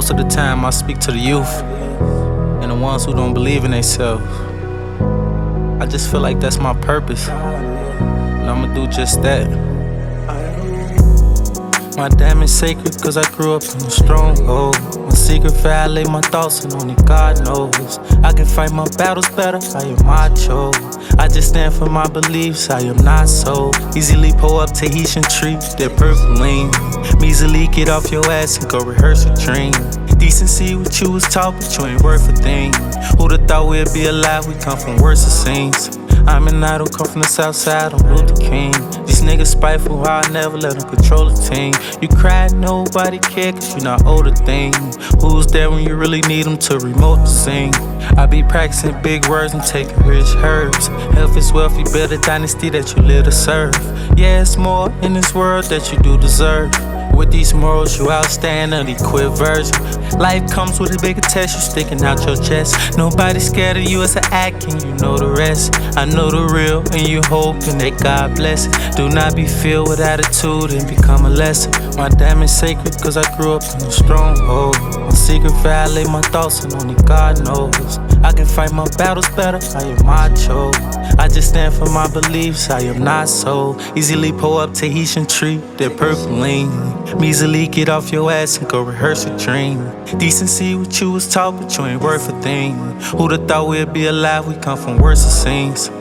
Most of the time I speak to the youth and the ones who don't believe in themselves. I just feel like that's my purpose, and I'ma do just that. My diamond's sacred cause I grew up in a stronghold. My secret violate my thoughts and only God knows. I can fight my battles better, I am macho. I just stand for my beliefs, I am not so easily pull up Tahitian tree, that purple lean. Measly get off your ass and go rehearse a dream. Decency what you was taught, but you ain't worth a thing. Who'da thought we'd be alive, we come from worse scenes. I'm an idol, come from the south side, I'm Luther King. These niggas spiteful, I'll never let them control the team. You cried, nobody cared, cause you not older thing. Who's there when you really need them to remote the scene? I be practicing big words and taking rich herbs. Health is wealth, you build a dynasty that you live to serve. Yeah, it's more in this world that you do deserve. With these morals, you outstand an equipped version. Life comes with a bigger test, you sticking out your chest. Nobody's scared of you, it's an act, and you know the rest. I know the real, and you hoping that God bless it. Do not be filled with attitude and become a lesson. My diamond's sacred cause I grew up in a stronghold. My secret violate my thoughts and only God knows. I can fight my battles better, I am macho. I just stand for my beliefs, I am not so easily pull up Tahitian tree, that purple lean. Measly get off your ass and go rehearse a dream. Decency what you was taught, but you ain't worth a thing. Who'da thought we'd be alive, we come from worse scenes.